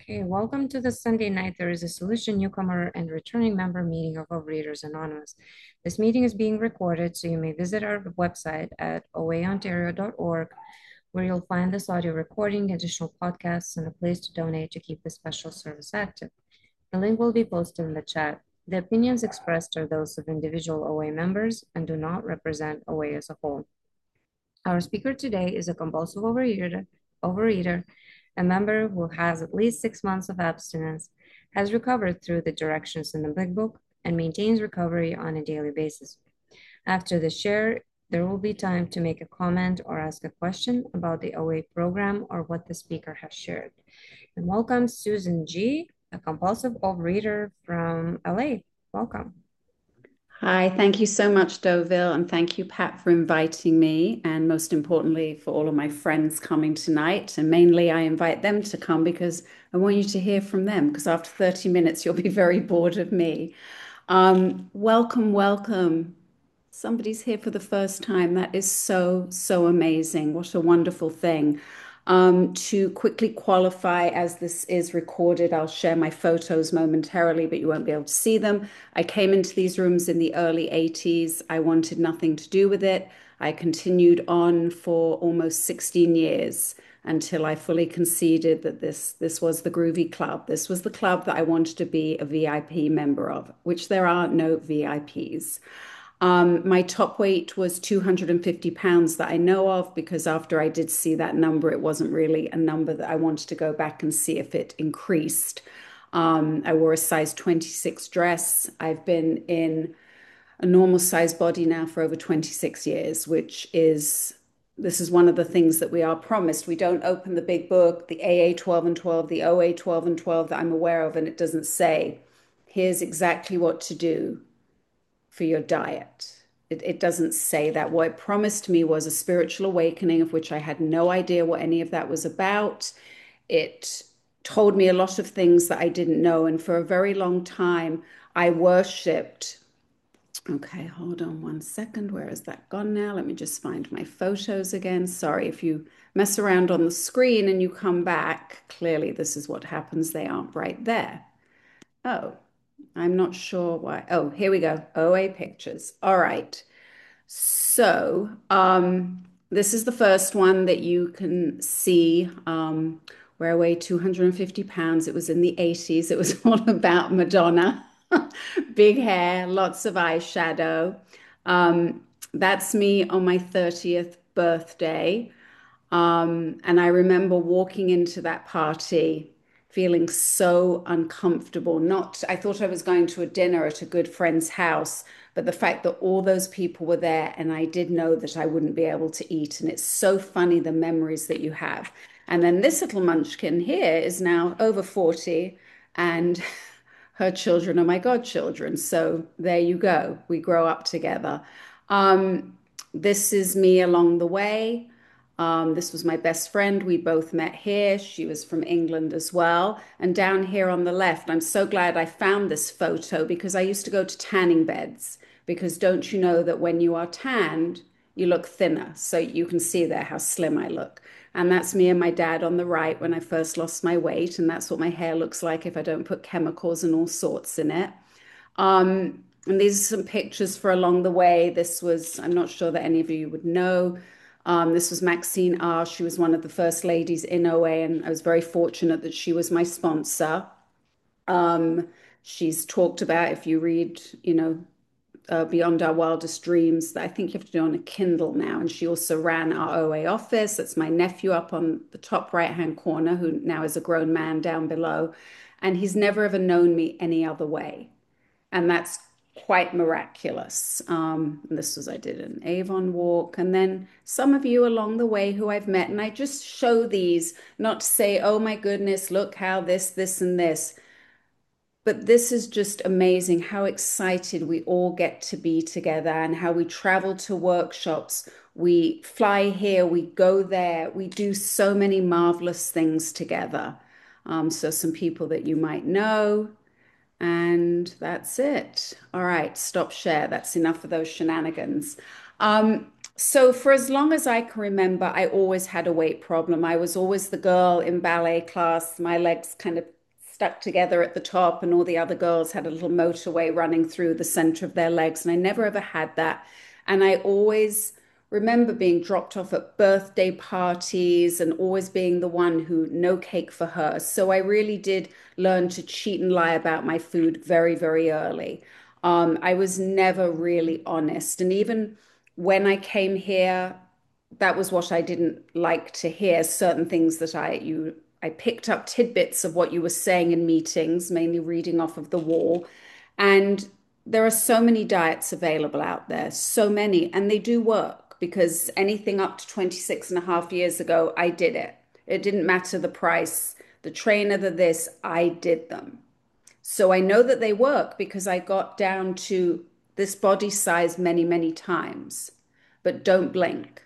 Okay, welcome to the Sunday night. There is a solution newcomer and returning member meeting of Overeaters Anonymous. This meeting is being recorded, so you may visit our website at oaontario.org, where you'll find this audio recording, additional podcasts, and a place to donate to keep the special service active. The link will be posted in the chat. The opinions expressed are those of individual OA members and do not represent OA as a whole. Our speaker today is a compulsive overeater, a member who has at least 6 months of abstinence, has recovered through the directions in the Big Book, and maintains recovery on a daily basis. After the share, there will be time to make a comment or ask a question about the OA program or what the speaker has shared. And welcome Susan G., a compulsive overeater from LA. Welcome. Hi, thank you so much, Deauville, and thank you, Pat, for inviting me, and most importantly, for all of my friends coming tonight. And mainly, I invite them to come because I want you to hear from them, because after 30 minutes, you'll be very bored of me. Welcome, welcome. Somebody's here for the first time. That is so, so amazing. What a wonderful thing. To quickly qualify, as this is recorded, I'll share my photos momentarily, but you won't be able to see them. I came into these rooms in the early 80s. I wanted nothing to do with it. I continued on for almost 16 years until I fully conceded that this was the Groovy Club. This was the club that I wanted to be a VIP member of, which there are no VIPs. My top weight was 250 pounds that I know of because after I did see that number, it wasn't really a number that I wanted to go back and see if it increased. I wore a size 26 dress. I've been in a normal size body now for over 26 years, this is one of the things that we are promised. We don't open the big book, the AA 12 and 12, the OA 12 and 12 that I'm aware of, and it doesn't say, here's exactly what to do for your diet. It doesn't say that. What it promised me was a spiritual awakening, of which I had no idea what any of that was about. It told me a lot of things that I didn't know. And for a very long time, I worshipped. Okay, hold on one second. Where has that gone now? Let me just find my photos again. Sorry, if you mess around on the screen and you come back, clearly this is what happens. They aren't right there. Oh, I'm not sure why. Oh, here we go. OA pictures. All right. So, this is the first one that you can see, where I weigh 250 pounds. It was in the 80s. It was all about Madonna. Big hair, lots of eyeshadow. That's me on my 30th birthday. And I remember walking into that party feeling so uncomfortable. Not, I thought I was going to a dinner at a good friend's house, but the fact that all those people were there and I did know that I wouldn't be able to eat. And it's so funny the memories that you have. And then this little munchkin here is now over 40 and her children are my godchildren. So there you go. We grow up together. This is me along the way. This was my best friend. We both met here. She was from England as well. And down here on the left, I'm so glad I found this photo because I used to go to tanning beds. Because don't you know that when you are tanned, you look thinner. So you can see there how slim I look. And that's me and my dad on the right when I first lost my weight. And that's what my hair looks like if I don't put chemicals and all sorts in it. And these are some pictures for along the way. This was, I'm not sure that any of you would know. This was Maxine R. She was one of the first ladies in OA, and I was very fortunate that she was my sponsor. Um, she's talked about, if you read, Beyond Our Wildest Dreams, that I think you have to do on a Kindle now. And she also ran our OA office. That's my nephew up on the top right-hand corner, who now is a grown man down below. And he's never ever known me any other way. And that's quite miraculous. This was, I did an Avon walk, and then some of you along the way who I've met, and I just show these not to say, oh my goodness, look how this, and this. But this is just amazing how excited we all get to be together and how we travel to workshops. We fly here, we go there, we do so many marvelous things together. So some people that you might know. And that's it. All right, stop share. That's enough of those shenanigans. So for as long as I can remember, I always had a weight problem. I was always the girl in ballet class, my legs kind of stuck together at the top, and all the other girls had a little motorway running through the center of their legs. And I never ever had that. And I always remember being dropped off at birthday parties and always being the one who no cake for her. So I really did learn to cheat and lie about my food very, very early. I was never really honest. And even when I came here, that was what I didn't like to hear. Certain things that I picked up tidbits of what you were saying in meetings, mainly reading off of the wall. And there are so many diets available out there, so many, and they do work because anything up to 26 and a half years ago, I did it. It didn't matter the price, the trainer, the this, I did them. So I know that they work because I got down to this body size many, many times. But don't blink.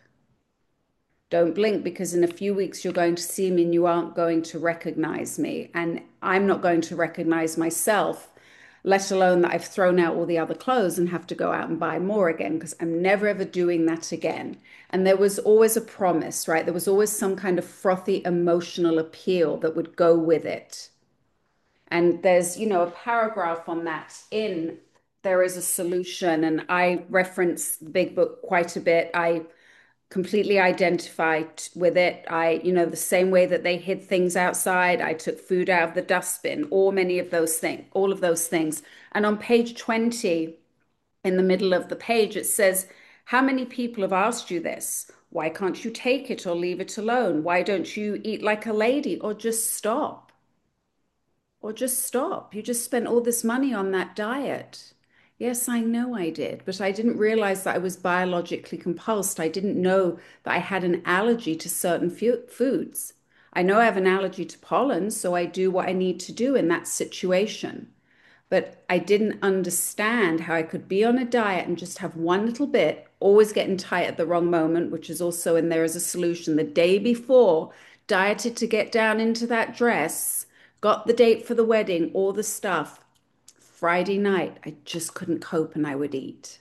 Don't blink because in a few weeks you're going to see me and you aren't going to recognize me. And I'm not going to recognize myself, let alone that I've thrown out all the other clothes and have to go out and buy more again because I'm never ever doing that again. And there was always a promise, right? There was always some kind of frothy emotional appeal that would go with it. And there's, a paragraph on that in There Is a Solution. And I reference the big book quite a bit. I completely identified with it. The same way that they hid things outside, I took food out of the dustbin, or many of those things, all of those things. And on page 20, in the middle of the page, it says, how many people have asked you this? Why can't you take it or leave it alone? Why don't you eat like a lady or just stop? Or just stop. You just spent all this money on that diet. Yes, I know I did, but I didn't realize that I was biologically compulsed. I didn't know that I had an allergy to certain foods. I know I have an allergy to pollen, so I do what I need to do in that situation. But I didn't understand how I could be on a diet and just have one little bit, always getting tight at the wrong moment, which is also in There Is a Solution. The day before, dieted to get down into that dress, got the date for the wedding, all the stuff. Friday night, I just couldn't cope and I would eat.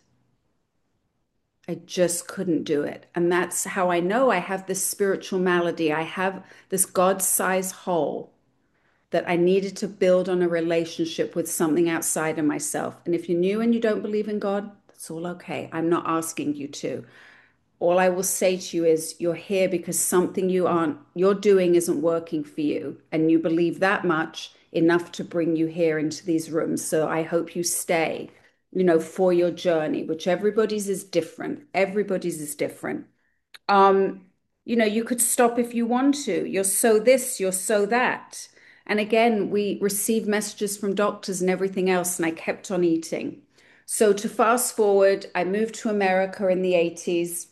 I just couldn't do it. And that's how I know I have this spiritual malady. I have this God-sized hole that I needed to build on a relationship with something outside of myself. And if you're new and you don't believe in God, that's all okay. I'm not asking you to. All I will say to you is you're here because something you're doing isn't working for you. And you believe that much enough to bring you here into these rooms. So I hope you stay, for your journey, which everybody's is different. Everybody's is different. You could stop if you want to. You're so this, you're so that. And again, we receive messages from doctors and everything else, and I kept on eating. So to fast forward, I moved to America in the 80s.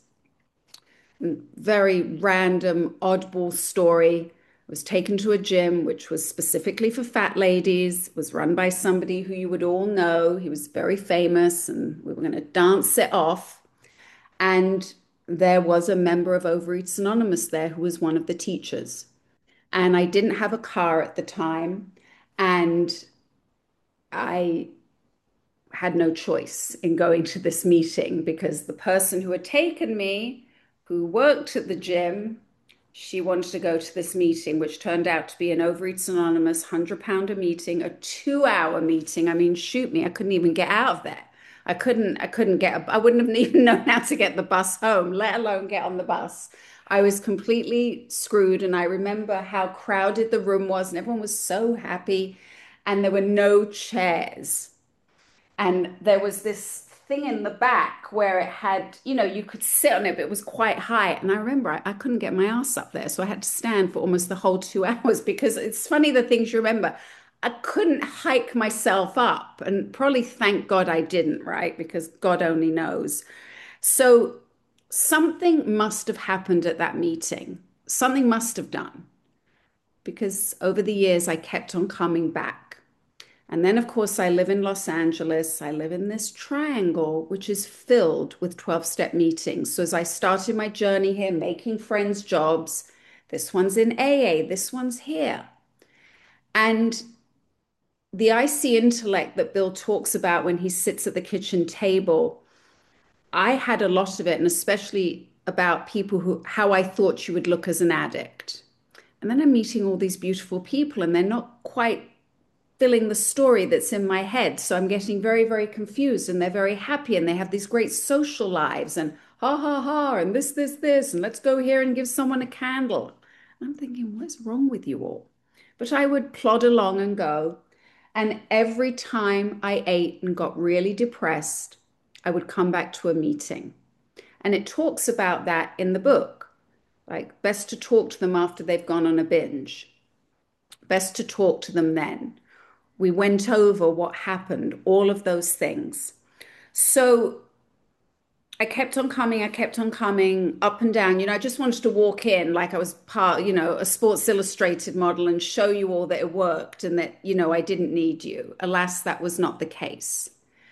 Very random, oddball story. I was taken to a gym which was specifically for fat ladies, was run by somebody who you would all know. He was very famous, and we were going to dance it off. And there was a member of Overeaters Anonymous there who was one of the teachers. And I didn't have a car at the time. And I had no choice in going to this meeting because the person who had taken me, who worked at the gym, she wanted to go to this meeting, which turned out to be an Overeaters Anonymous £100 meeting, a 2-hour meeting. I mean, shoot me, I couldn't even get out of there. I wouldn't have even known how to get the bus home, let alone get on the bus. I was completely screwed. And I remember how crowded the room was, and everyone was so happy. And there were no chairs. And there was this thing in the back where it had, you could sit on it, but it was quite high. And I remember I couldn't get my ass up there. So I had to stand for almost the whole 2 hours because it's funny the things you remember. I couldn't hike myself up, and probably thank God I didn't, right? Because God only knows. So something must have happened at that meeting. Something must have done because over the years I kept on coming back. And then, of course, I live in Los Angeles. I live in this triangle, which is filled with 12-step meetings. So as I started my journey here, making friends, jobs, this one's in AA, this one's here. And the icy intellect that Bill talks about when he sits at the kitchen table, I had a lot of it, and especially about how I thought you would look as an addict. And then I'm meeting all these beautiful people, and they're not quite fulfilling the story that's in my head. So I'm getting very, very confused, and they're very happy and they have these great social lives and ha ha ha, and this, and let's go here and give someone a candle. I'm thinking, what's wrong with you all? But I would plod along and go. And every time I ate and got really depressed, I would come back to a meeting. And it talks about that in the book. Like, best to talk to them after they've gone on a binge. Best to talk to them then. We went over what happened, all of those things. So I kept on coming up and down. I just wanted to walk in like I was part, a Sports Illustrated model and show you all that it worked and that, I didn't need you. Alas, that was not the case.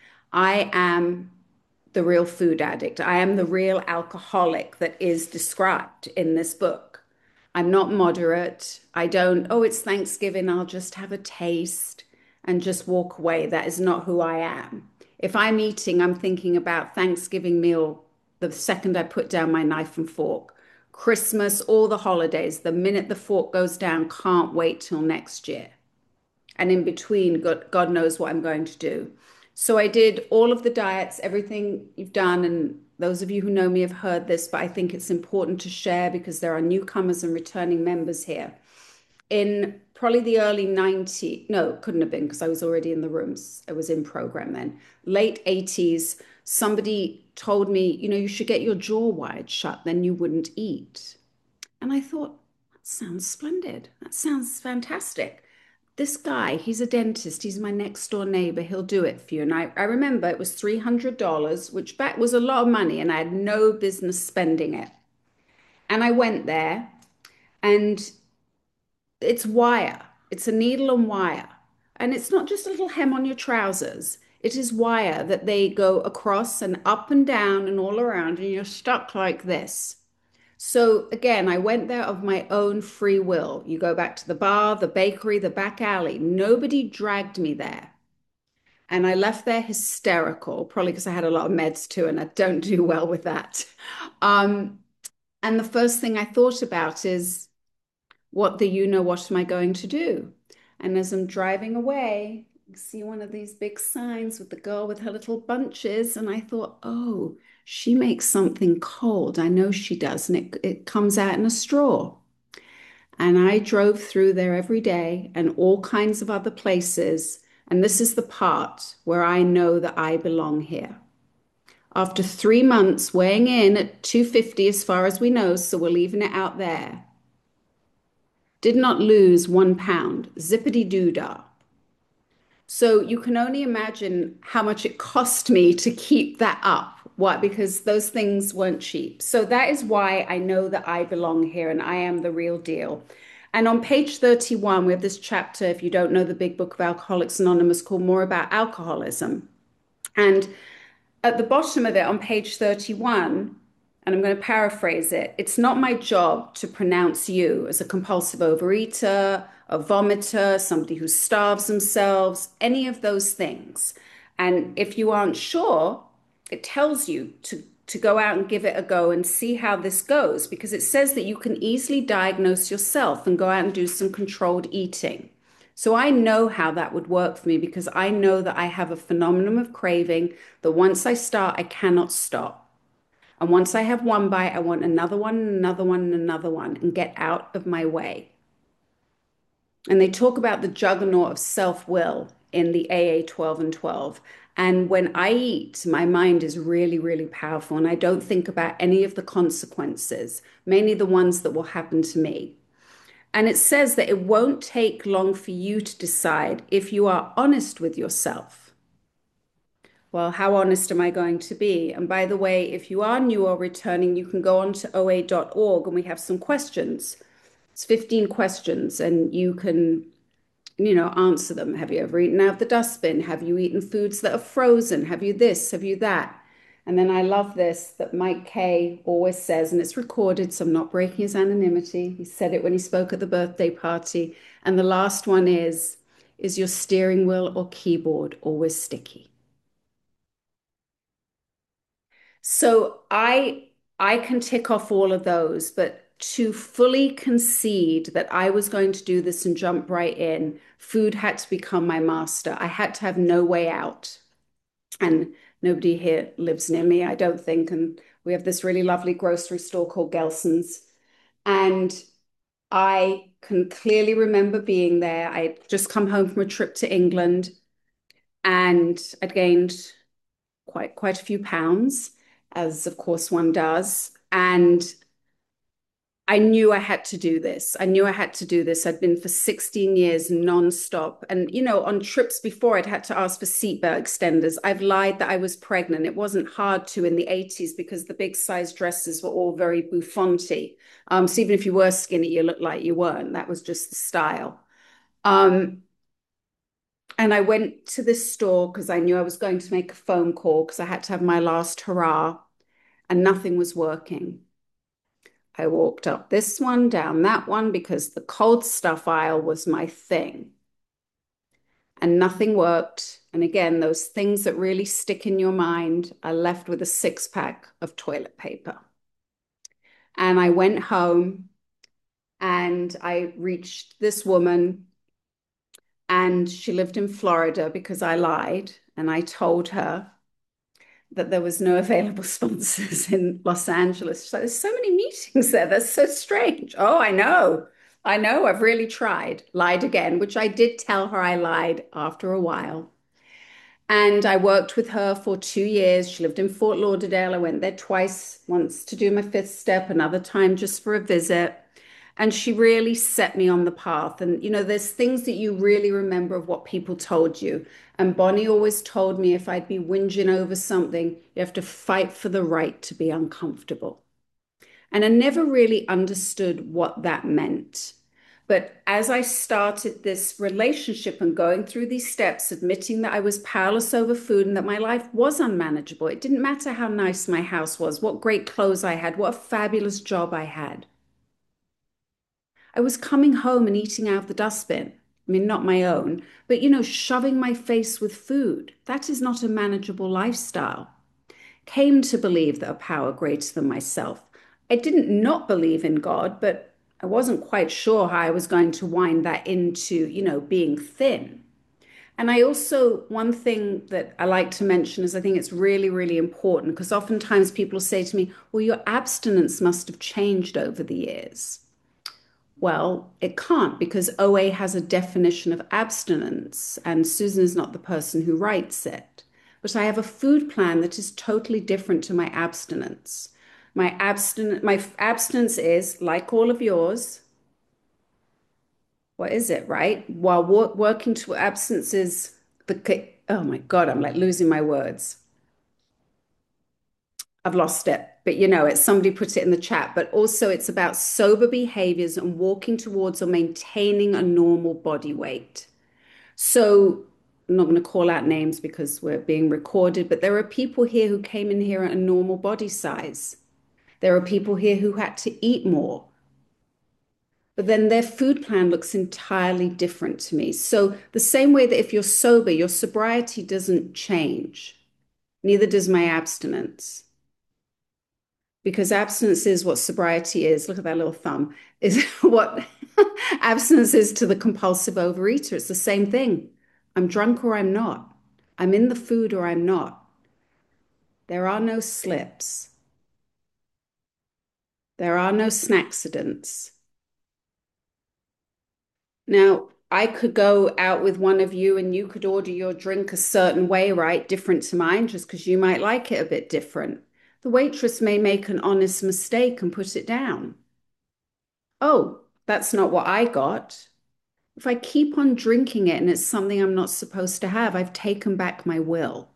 I am the real food addict. I am the real alcoholic that is described in this book. I'm not moderate. I don't, oh, it's Thanksgiving, I'll just have a taste and just walk away. That is not who I am. If I'm eating, I'm thinking about Thanksgiving meal the second I put down my knife and fork. Christmas, all the holidays, the minute the fork goes down, can't wait till next year. And in between, God knows what I'm going to do. So I did all of the diets, everything you've done. And those of you who know me have heard this, but I think it's important to share because there are newcomers and returning members here. In probably the early 90s, no, couldn't have been because I was already in the rooms. I was in program then. Late 80s, somebody told me, you should get your jaw wide shut, then you wouldn't eat. And I thought, that sounds splendid. That sounds fantastic. This guy, he's a dentist. He's my next door neighbor. He'll do it for you. And I remember it was $300, which back was a lot of money, and I had no business spending it. And I went there, and it's wire. It's a needle and wire. And it's not just a little hem on your trousers. It is wire that they go across and up and down and all around, and you're stuck like this. So again, I went there of my own free will. You go back to the bar, the bakery, the back alley. Nobody dragged me there. And I left there hysterical, probably because I had a lot of meds too, and I don't do well with that. Um, and the first thing I thought about is, what am I going to do? And as I'm driving away, I see one of these big signs with the girl with her little bunches. And I thought, oh, she makes something cold. I know she does. And it comes out in a straw. And I drove through there every day and all kinds of other places. And this is the part where I know that I belong here. After 3 months weighing in at 250 as far as we know, so we're leaving it out there, did not lose 1 pound, zippity doo dah. So you can only imagine how much it cost me to keep that up. Why? Because those things weren't cheap. So that is why I know that I belong here and I am the real deal. And on page 31, we have this chapter, if you don't know the big book of Alcoholics Anonymous, called More About Alcoholism. And at the bottom of it on page 31, and I'm going to paraphrase it, it's not my job to pronounce you as a compulsive overeater, a vomiter, somebody who starves themselves, any of those things. And if you aren't sure, it tells you to go out and give it a go and see how this goes, because it says that you can easily diagnose yourself and go out and do some controlled eating. So I know how that would work for me because I know that I have a phenomenon of craving that once I start, I cannot stop. And once I have one bite, I want another one, another one, and another one, and get out of my way. And they talk about the juggernaut of self-will in the AA 12 and 12. And when I eat, my mind is really, really powerful. And I don't think about any of the consequences, mainly the ones that will happen to me. And it says that it won't take long for you to decide if you are honest with yourself. Well, how honest am I going to be? And by the way, if you are new or returning, you can go on to oa.org and we have some questions. It's 15 questions and you can, answer them. Have you ever eaten out of the dustbin? Have you eaten foods that are frozen? Have you this? Have you that? And then I love this that Mike Kay always says, and it's recorded, so I'm not breaking his anonymity. He said it when he spoke at the birthday party. And the last one is your steering wheel or keyboard always sticky? So I can tick off all of those, but to fully concede that I was going to do this and jump right in, food had to become my master. I had to have no way out. And nobody here lives near me, I don't think. And we have this really lovely grocery store called Gelson's. And I can clearly remember being there. I'd just come home from a trip to England and I'd gained quite a few pounds, as of course one does. And I knew I had to do this. I knew I had to do this. I'd been for 16 years nonstop. And, on trips before, I'd had to ask for seatbelt extenders. I've lied that I was pregnant. It wasn't hard to in the 80s because the big size dresses were all very bouffanty. So even if you were skinny, you looked like you weren't. That was just the style. Um, and I went to this store because I knew I was going to make a phone call because I had to have my last hurrah and nothing was working. I walked up this one, down that one, because the cold stuff aisle was my thing. And nothing worked. And again, those things that really stick in your mind are left with a 6-pack of toilet paper. And I went home and I reached this woman, and she lived in Florida because I lied. And I told her that there was no available sponsors in Los Angeles. So there's so many meetings there. That's so strange. Oh, I know. I know. I've really tried. Lied again, which I did tell her I lied after a while. And I worked with her for 2 years. She lived in Fort Lauderdale. I went there twice, once to do my fifth step, another time just for a visit. And she really set me on the path. And, there's things that you really remember of what people told you. And Bonnie always told me if I'd be whinging over something, you have to fight for the right to be uncomfortable. And I never really understood what that meant. But as I started this relationship and going through these steps, admitting that I was powerless over food and that my life was unmanageable, it didn't matter how nice my house was, what great clothes I had, what a fabulous job I had. I was coming home and eating out of the dustbin. I mean, not my own, but shoving my face with food. That is not a manageable lifestyle. Came to believe that a power greater than myself. I didn't not believe in God, but I wasn't quite sure how I was going to wind that into, being thin. And I also, one thing that I like to mention is I think it's really, really important because oftentimes people say to me, well, your abstinence must have changed over the years. Well, it can't because OA has a definition of abstinence, and Susan is not the person who writes it. But I have a food plan that is totally different to my abstinence. My abstinence is like all of yours. What is it, right? While working to abstinence is oh my God, I'm like losing my words. I've lost it. But it's somebody put it in the chat. But also, it's about sober behaviors and walking towards or maintaining a normal body weight. So, I'm not going to call out names because we're being recorded, but there are people here who came in here at a normal body size. There are people here who had to eat more. But then their food plan looks entirely different to me. So, the same way that if you're sober, your sobriety doesn't change, neither does my abstinence. Because abstinence is what sobriety is. Look at that little thumb, is what abstinence is to the compulsive overeater. It's the same thing. I'm drunk or I'm not. I'm in the food or I'm not. There are no slips. There are no snackcidents. Now, I could go out with one of you and you could order your drink a certain way, right? Different to mine, just because you might like it a bit different. The waitress may make an honest mistake and put it down. Oh, that's not what I got. If I keep on drinking it and it's something I'm not supposed to have, I've taken back my will.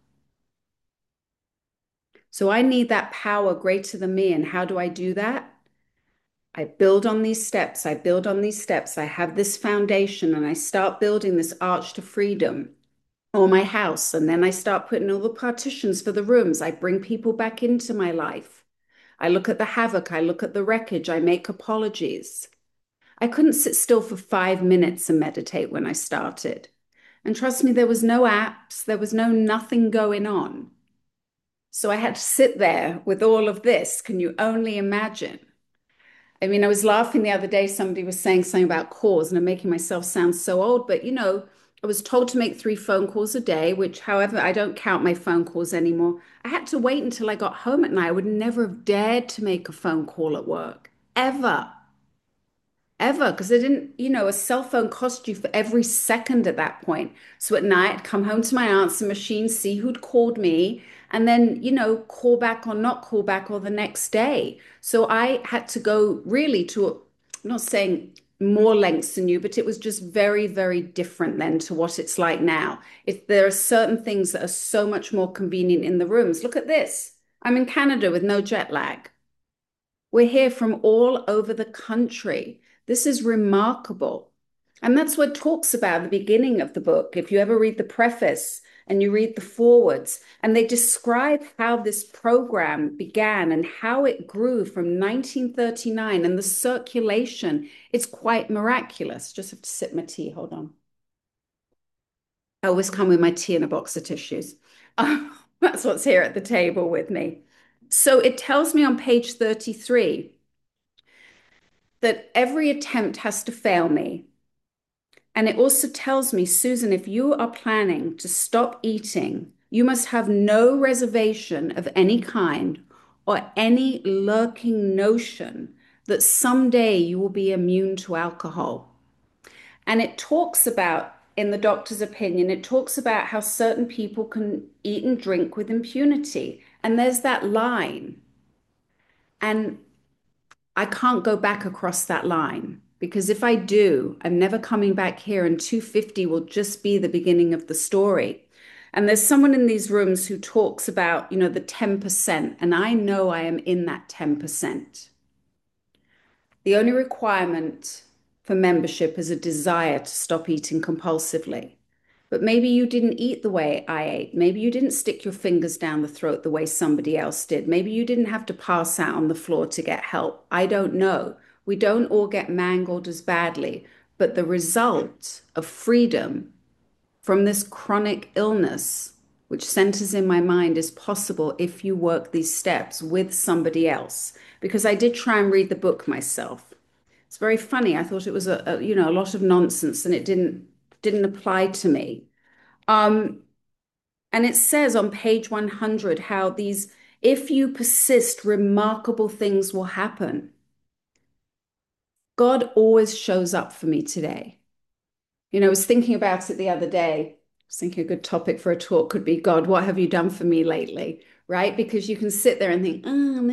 So I need that power greater than me. And how do I do that? I build on these steps. I build on these steps. I have this foundation and I start building this arch to freedom or my house. And then I start putting all the partitions for the rooms. I bring people back into my life. I look at the havoc. I look at the wreckage. I make apologies. I couldn't sit still for 5 minutes and meditate when I started. And trust me, there was no apps, there was no nothing going on. So I had to sit there with all of this. Can you only imagine? I mean, I was laughing the other day. Somebody was saying something about calls, and I'm making myself sound so old. But, I was told to make 3 phone calls a day, which, however, I don't count my phone calls anymore. I had to wait until I got home at night. I would never have dared to make a phone call at work, ever. Ever, because they didn't, a cell phone cost you for every second at that point. So at night, I'd come home to my answer machine, see who'd called me, and then, call back or not call back or the next day. So I had to go really I'm not saying more lengths than you, but it was just very, very different then to what it's like now. If there are certain things that are so much more convenient in the rooms. Look at this. I'm in Canada with no jet lag. We're here from all over the country. This is remarkable. And that's what it talks about at the beginning of the book. If you ever read the preface and you read the forwards, and they describe how this program began and how it grew from 1939 and the circulation, it's quite miraculous. Just have to sip my tea. Hold on. I always come with my tea and a box of tissues. That's what's here at the table with me. So it tells me on page 33 that every attempt has to fail me. And it also tells me, Susan, if you are planning to stop eating, you must have no reservation of any kind or any lurking notion that someday you will be immune to alcohol. And it talks about, in the doctor's opinion, it talks about how certain people can eat and drink with impunity. And there's that line. And I can't go back across that line because if I do, I'm never coming back here, and 250 will just be the beginning of the story. And there's someone in these rooms who talks about, the 10%, and I know I am in that 10%. The only requirement for membership is a desire to stop eating compulsively. But maybe you didn't eat the way I ate. Maybe you didn't stick your fingers down the throat the way somebody else did. Maybe you didn't have to pass out on the floor to get help. I don't know. We don't all get mangled as badly. But the result of freedom from this chronic illness, which centers in my mind, is possible if you work these steps with somebody else. Because I did try and read the book myself. It's very funny. I thought it was a lot of nonsense, and it didn't apply to me. Um, and it says on page 100 how if you persist, remarkable things will happen. God always shows up for me today. I was thinking about it the other day. I was thinking a good topic for a talk could be, God, what have you done for me lately? Right? Because you can sit there and think,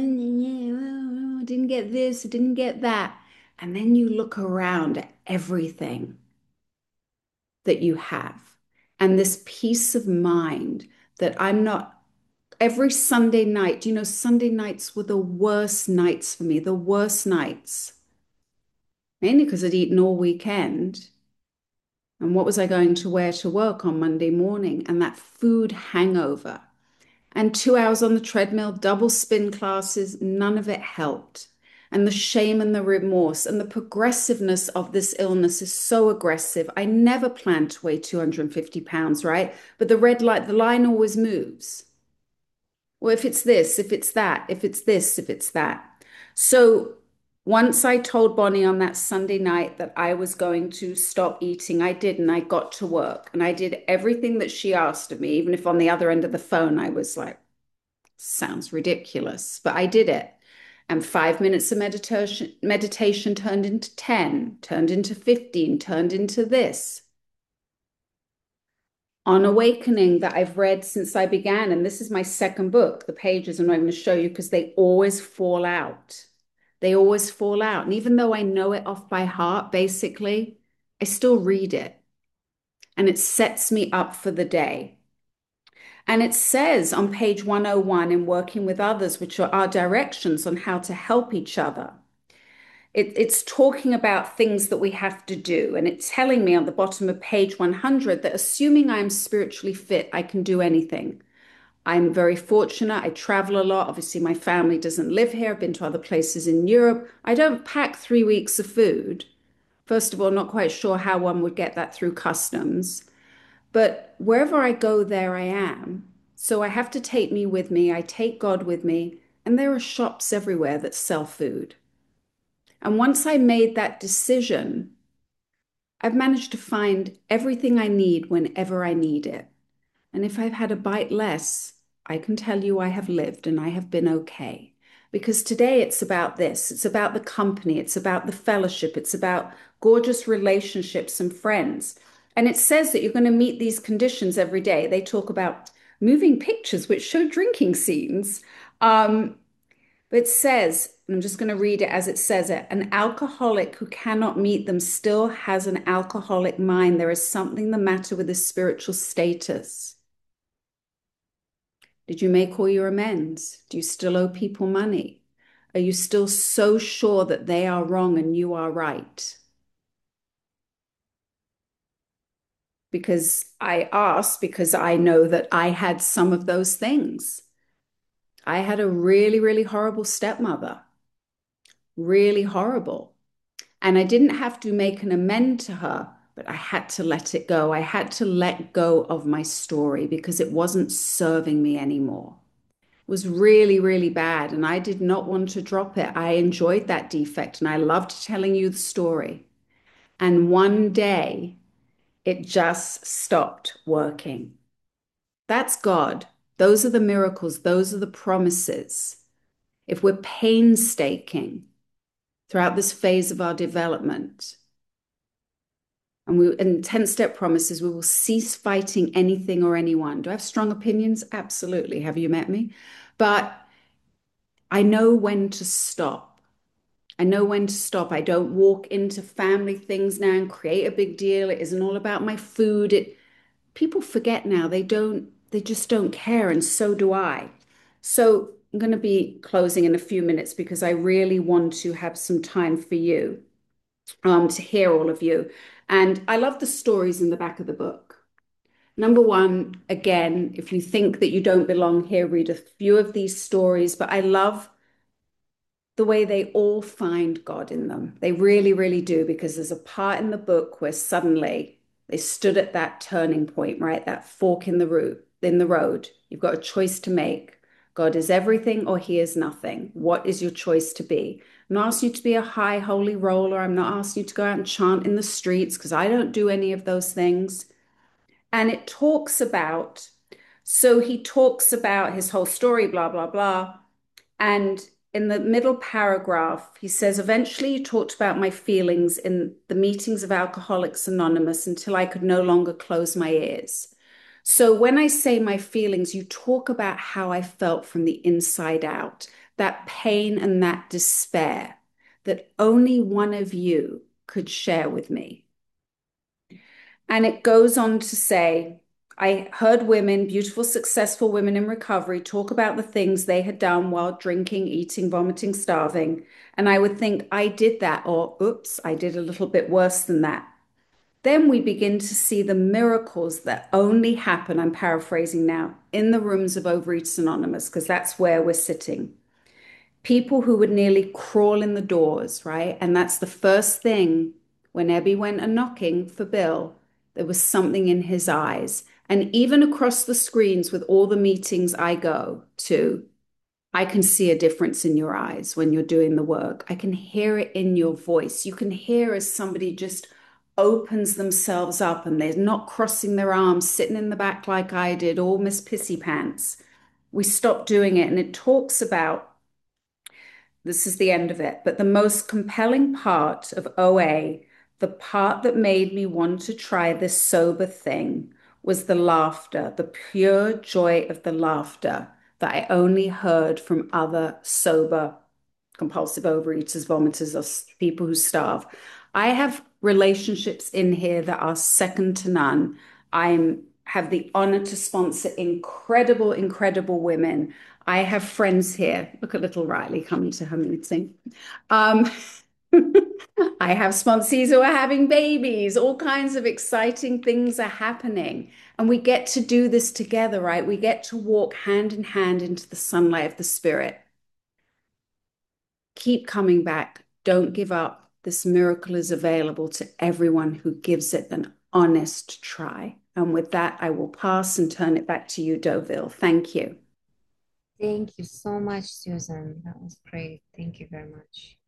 I didn't get this, I didn't get that. And then you look around at everything that you have and this peace of mind that I'm not every Sunday night. Sunday nights were the worst nights for me, the worst nights, mainly because I'd eaten all weekend. And what was I going to wear to work on Monday morning? And that food hangover. And 2 hours on the treadmill, double spin classes, none of it helped. And the shame and the remorse and the progressiveness of this illness is so aggressive. I never planned to weigh 250 pounds, right? But the line always moves. Well, if it's this, if it's that, if it's this, if it's that. So once I told Bonnie on that Sunday night that I was going to stop eating, I did, and I got to work and I did everything that she asked of me, even if on the other end of the phone I was like, sounds ridiculous, but I did it. And 5 minutes of meditation turned into 10, turned into 15, turned into this. On Awakening that I've read since I began, and this is my second book. The pages I'm not going to show you because they always fall out. They always fall out. And even though I know it off by heart, basically, I still read it. And it sets me up for the day. And it says on page 101 in Working with Others, which are our directions on how to help each other. It's talking about things that we have to do. And it's telling me on the bottom of page 100 that assuming I'm spiritually fit, I can do anything. I'm very fortunate. I travel a lot. Obviously, my family doesn't live here. I've been to other places in Europe. I don't pack 3 weeks of food. First of all, not quite sure how one would get that through customs. But wherever I go, there I am. So I have to take me with me. I take God with me. And there are shops everywhere that sell food. And once I made that decision, I've managed to find everything I need whenever I need it. And if I've had a bite less, I can tell you I have lived and I have been okay. Because today it's about this. It's about the company. It's about the fellowship. It's about gorgeous relationships and friends. And it says that you're going to meet these conditions every day. They talk about moving pictures which show drinking scenes. Um, but it says, and I'm just going to read it as it says it, an alcoholic who cannot meet them still has an alcoholic mind. There is something the matter with his spiritual status. Did you make all your amends? Do you still owe people money? Are you still so sure that they are wrong and you are right? Because I ask, because I know that I had some of those things. I had a really, really horrible stepmother, really horrible. And I didn't have to make an amend to her, but I had to let it go. I had to let go of my story because it wasn't serving me anymore. Was really, really bad. And I did not want to drop it. I enjoyed that defect and I loved telling you the story. And one day it just stopped working. That's God. Those are the miracles. Those are the promises. If we're painstaking throughout this phase of our development, and 10-step promises, we will cease fighting anything or anyone. Do I have strong opinions? Absolutely. Have you met me? But I know when to stop. I know when to stop. I don't walk into family things now and create a big deal. It isn't all about my food. People forget now. They just don't care, and so do I. So I'm going to be closing in a few minutes because I really want to have some time for you, to hear all of you. And I love the stories in the back of the book. Number one, again, if you think that you don't belong here, read a few of these stories. But I love the way they all find God in them. They really, really do, because there's a part in the book where suddenly they stood at that turning point, right? That fork in the road. You've got a choice to make. God is everything or he is nothing. What is your choice to be? I'm not asking you to be a high holy roller. I'm not asking you to go out and chant in the streets because I don't do any of those things. And it talks about, so he talks about his whole story, blah, blah, blah. And in the middle paragraph, he says, eventually you talked about my feelings in the meetings of Alcoholics Anonymous until I could no longer close my ears. So when I say my feelings, you talk about how I felt from the inside out, that pain and that despair that only one of you could share with me. And it goes on to say, I heard women, beautiful, successful women in recovery, talk about the things they had done while drinking, eating, vomiting, starving. And I would think, I did that, or oops, I did a little bit worse than that. Then we begin to see the miracles that only happen, I'm paraphrasing now, in the rooms of Overeaters Anonymous, because that's where we're sitting. People who would nearly crawl in the doors, right? And that's the first thing when Ebby went a knocking for Bill, there was something in his eyes. And even across the screens with all the meetings I go to, I can see a difference in your eyes when you're doing the work. I can hear it in your voice. You can hear as somebody just opens themselves up and they're not crossing their arms, sitting in the back like I did, all Miss Pissy Pants. We stopped doing it. And it talks about, this is the end of it. But the most compelling part of OA, the part that made me want to try this sober thing, was the laughter, the pure joy of the laughter that I only heard from other sober, compulsive overeaters, vomiters, or people who starve. I have relationships in here that are second to none. I have the honor to sponsor incredible, incredible women. I have friends here. Look at little Riley coming to her meeting. Um, I have sponsees who are having babies. All kinds of exciting things are happening. And we get to do this together, right? We get to walk hand in hand into the sunlight of the spirit. Keep coming back. Don't give up. This miracle is available to everyone who gives it an honest try. And with that, I will pass and turn it back to you, Deauville. Thank you. Thank you so much, Susan. That was great. Thank you very much.